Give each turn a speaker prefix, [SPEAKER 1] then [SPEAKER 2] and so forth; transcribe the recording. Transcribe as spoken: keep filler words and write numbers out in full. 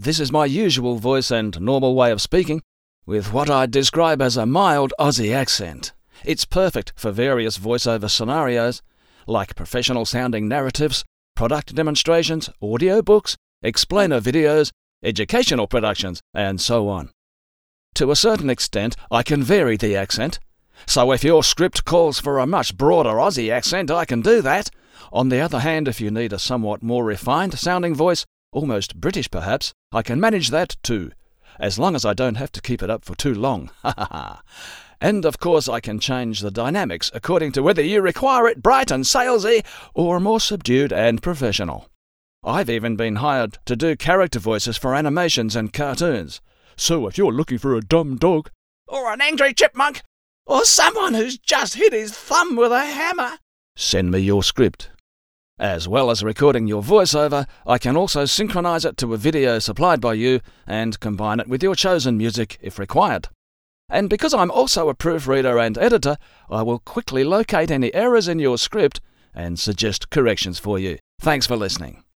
[SPEAKER 1] This is my usual voice and normal way of speaking, with what I'd describe as a mild Aussie accent. It's perfect for various voiceover scenarios, like professional-sounding narratives, product demonstrations, audiobooks, explainer videos, educational productions, and so on. To a certain extent, I can vary the accent, so if your script calls for a much broader Aussie accent, I can do that. On the other hand, if you need a somewhat more refined-sounding voice, almost British perhaps, I can manage that too, as long as I don't have to keep it up for too long. Ha ha ha. And of course I can change the dynamics according to whether you require it bright and salesy or more subdued and professional. I've even been hired to do character voices for animations and cartoons. So if you're looking for a dumb dog, or an angry chipmunk, or someone who's just hit his thumb with a hammer, send me your script. As well as recording your voiceover, I can also synchronize it to a video supplied by you and combine it with your chosen music if required. And because I'm also a proofreader and editor, I will quickly locate any errors in your script and suggest corrections for you. Thanks for listening.